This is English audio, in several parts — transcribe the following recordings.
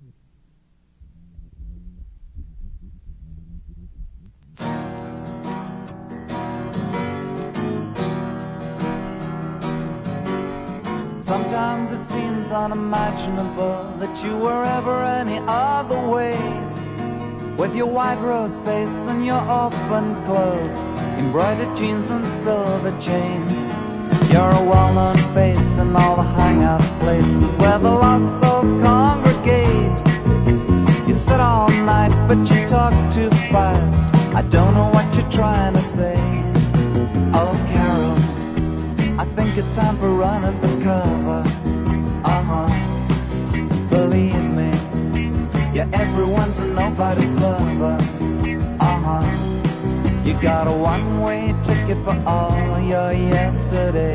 Sometimes it seems unimaginable that you were ever any other way. With your white rose face and your open clothes, embroidered jeans and silver chains. You're a well-known face in all the hangout places where the lost souls congregate. You sit all night but you talk too fast. I don't know what you're trying to say. Oh, Carol, I think it's time for running for cover. Believe me, you're everyone's and nobody's lover. You got a one-way ticket for all your yesterdays.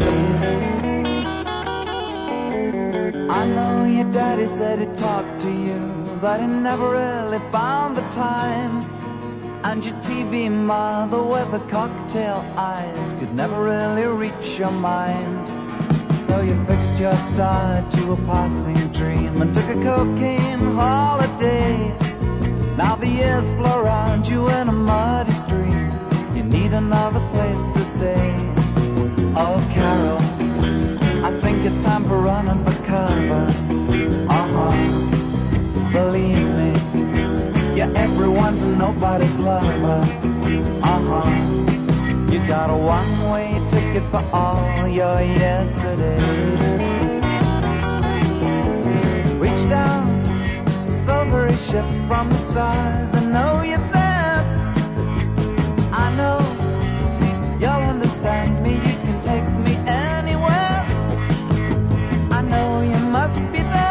I know your daddy said he talked to you, but he never really found the time. And your TV mother with the cocktail eyes could never really reach your mind. So you fixed your star to a passing dream and took a cocaine holiday. Now the years flow around you in a muddy stream. You need another place to stay. Oh, Carol, I think it's time for running for cover. Believe me, you're everyone's and nobody's lover. You got a one-way ticket for all your yesterdays. Reach down, silvery ship from the stars, and know you're there. I know you'll understand me. You can take me anywhere. I know you must be there.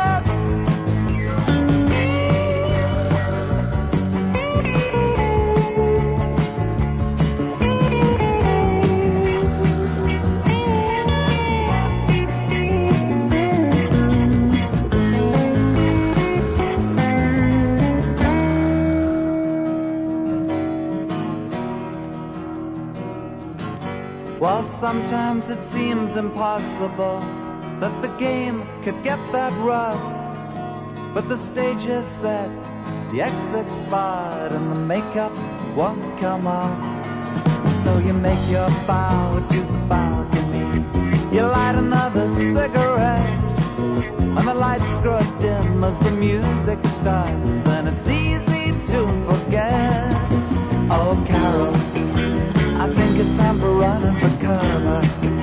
Well, sometimes it seems impossible that the game could get that rough. But the stage is set, the exit's barred, and the makeup won't come off. So you make your bow to the balcony. You light another cigarette, and the lights grow dim as the music starts, and it's easy to forget. Oh, Carol, I think it's time for running for cover.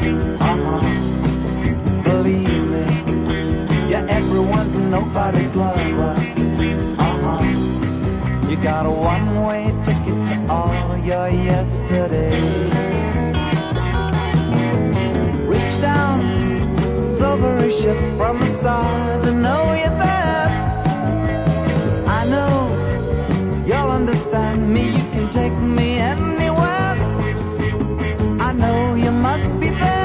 Believe me, you're everyone's and nobody's lover. You got a one-way ticket to all your yesterdays. Reach down, silvery ship from the stars, and know you're there. I know you'll understand me. You can take me anywhere. I know you must be there.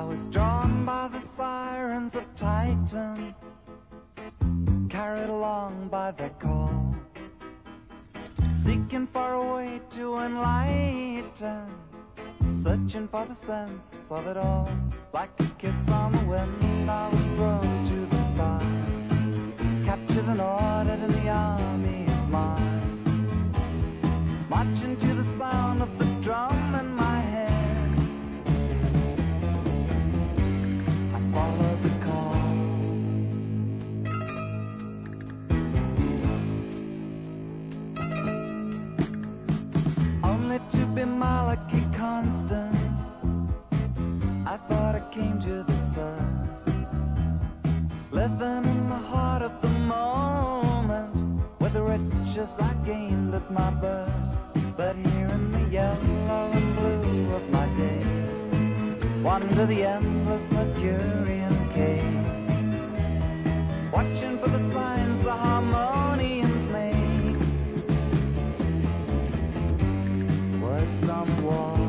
was drawn by the sirens of Titan, carried along by their call, seeking for a way to enlighten, searching for the sense of it all. Like a kiss on the wind, I was thrown to the stars, captured and ordered in the army of Mars, marching to the sound of the drum in my head. I followed the call. Only to be Malachi constant, I thought I came to this earth, living in the heart of the moment, with the riches I gained at my birth. But here in the yellow and blue of my days, wander the endless Mercurian caves, watching for the signs the harmonians make, words on the walls.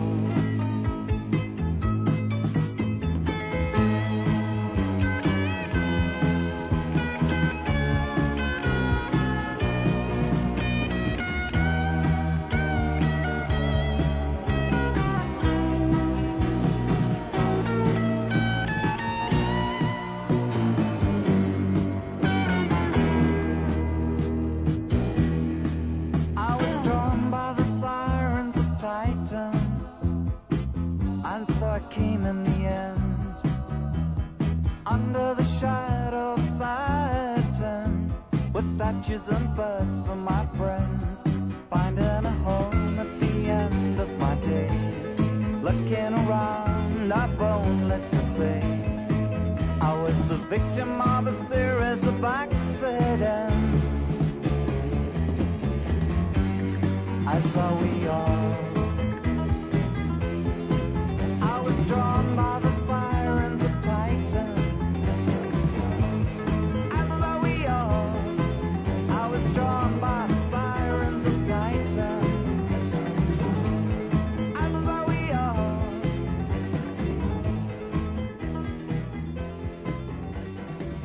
And so I came in the end, under the shadow of Saturn, with statues and birds for my friends, finding a home at the end of my days. Looking around, I've only to say I was the victim of a series of accidents, as are we all. Drawn by the sirens of Titan, as are we all. I was drawn by the sirens of Titan, as are we all.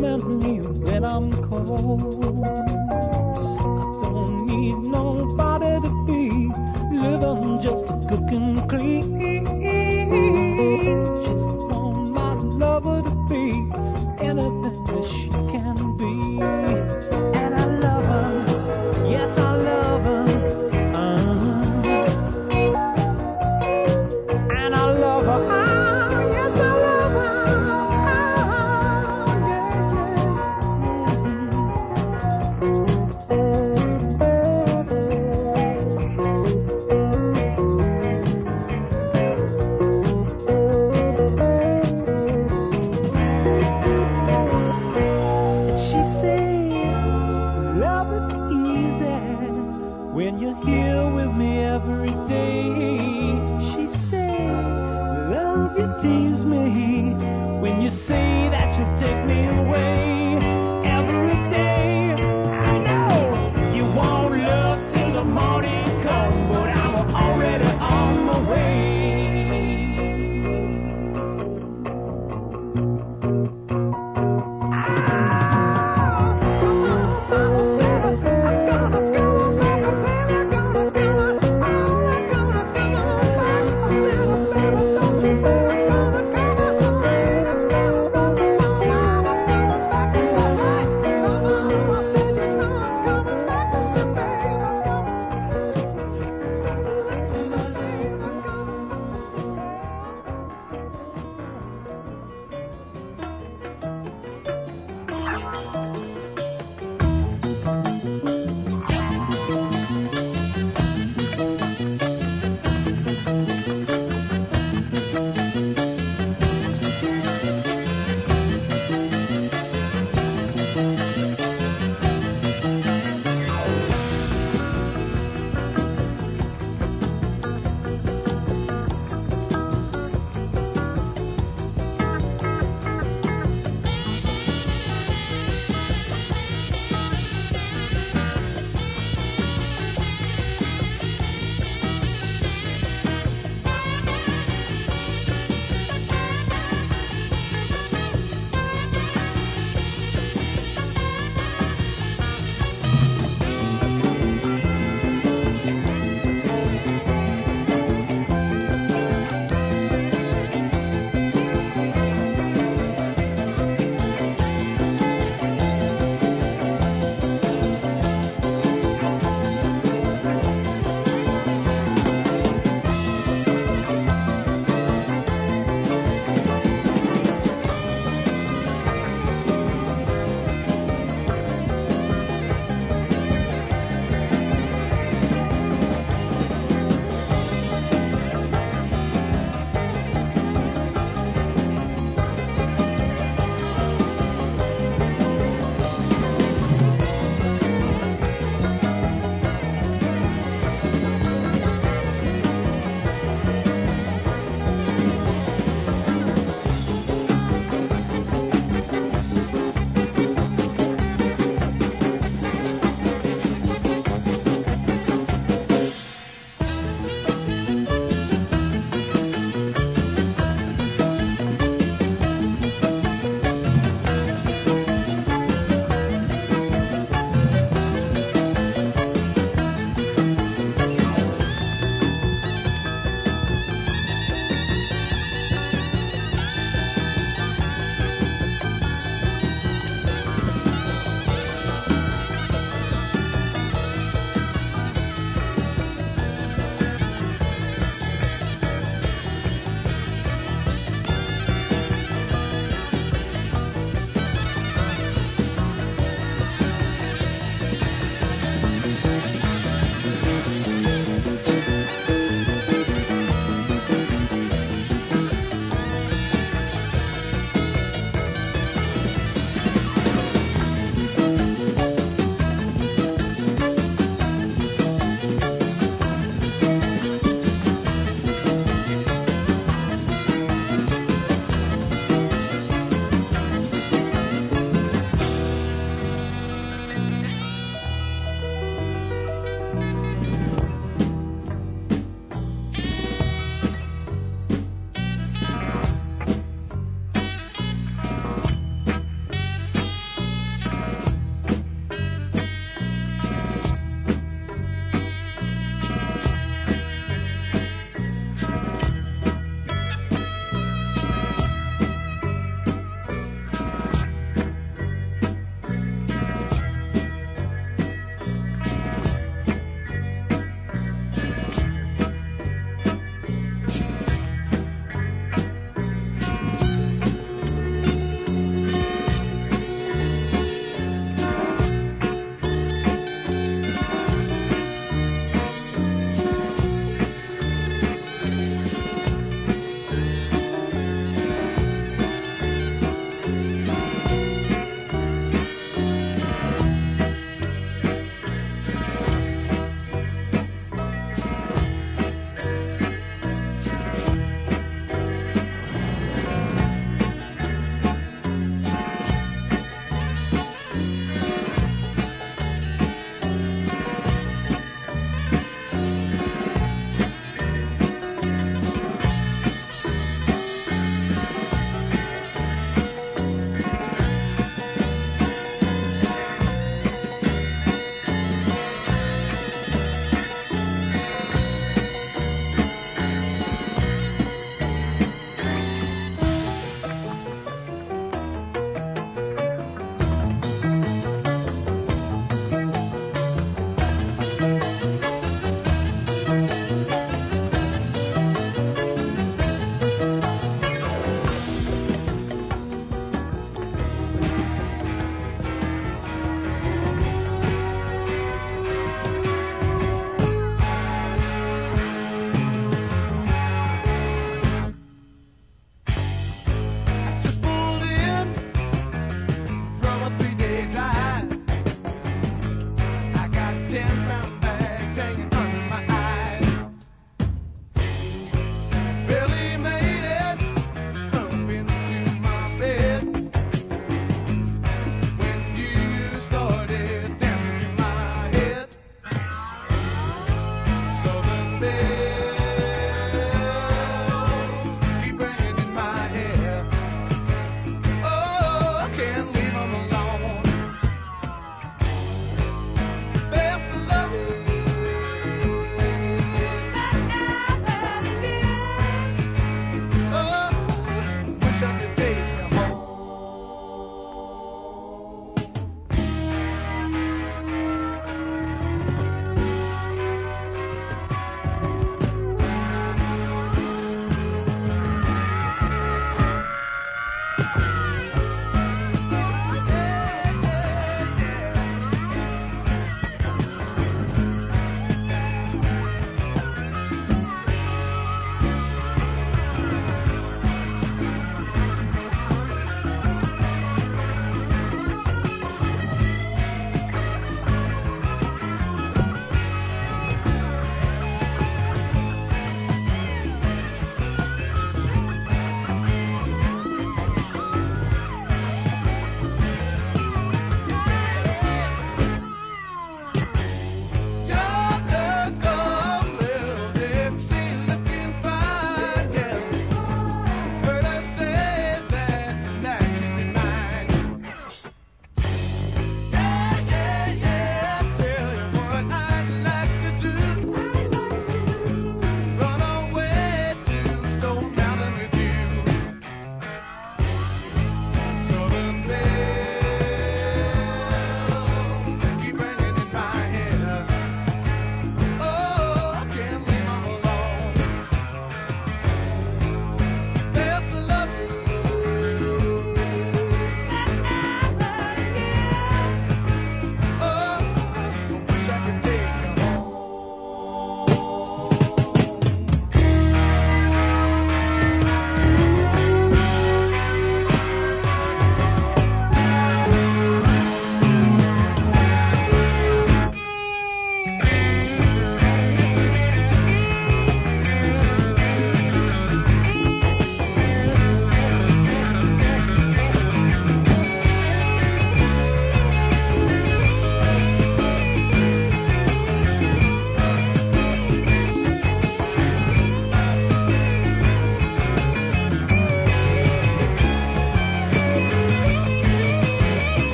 warming me when I'm cold. I don't need nobody to be living just to cook and clean. Just want my lover to be anything that she can be. And I love her, yes I love her. And I love her, yes I love her. Yeah, yeah.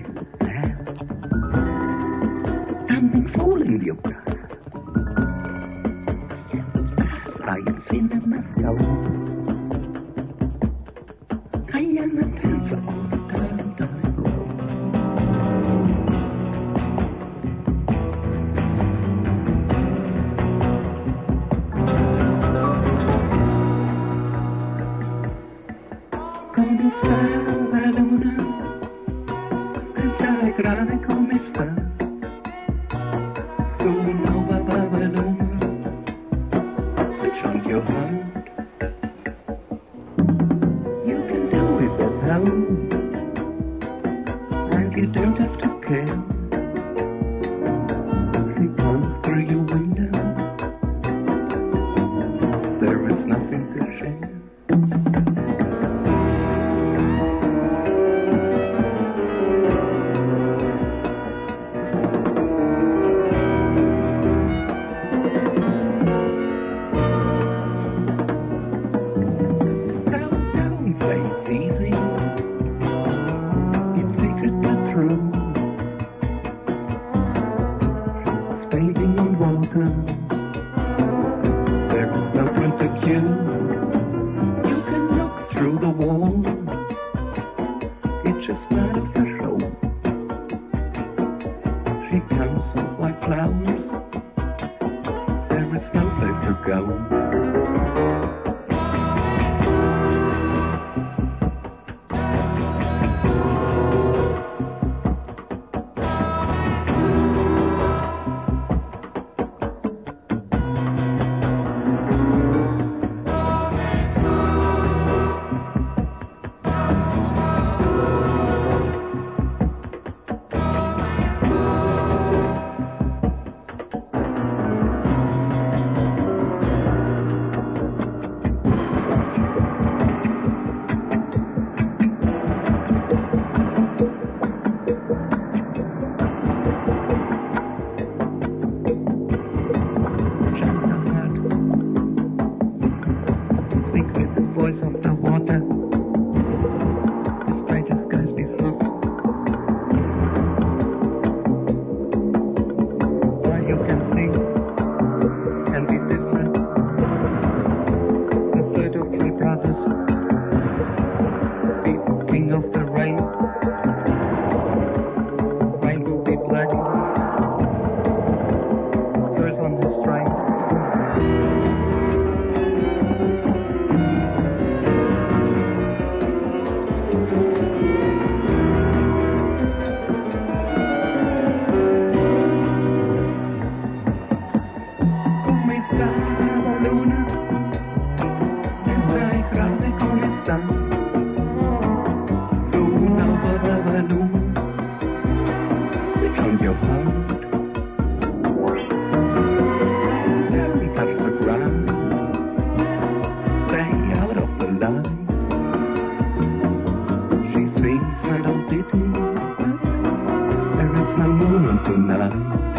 you have. I've been fooling you guys. I have seen them alone. I am a dancer all the time. Come sta la luna, pensare grave come sta. Luna, baba, luna, switch on your heart. You can do it at home, and you don't have to care. She comes through your window, there is nothing to share. There is no point of view. You can look through the wall. It's just part of the show. She comes like flowers. There is no place to go. Voice of the water, the straightest guys before. While you can sing and be different, the third of three brothers, be king of the rain. Rain will be black, third on the strike. Sta la luna, pensai grave come sta. Luna, baba, luna, switch on your heart. Don't touch the ground, stay out of the light. She sings a little ditty, there is no moon tonight.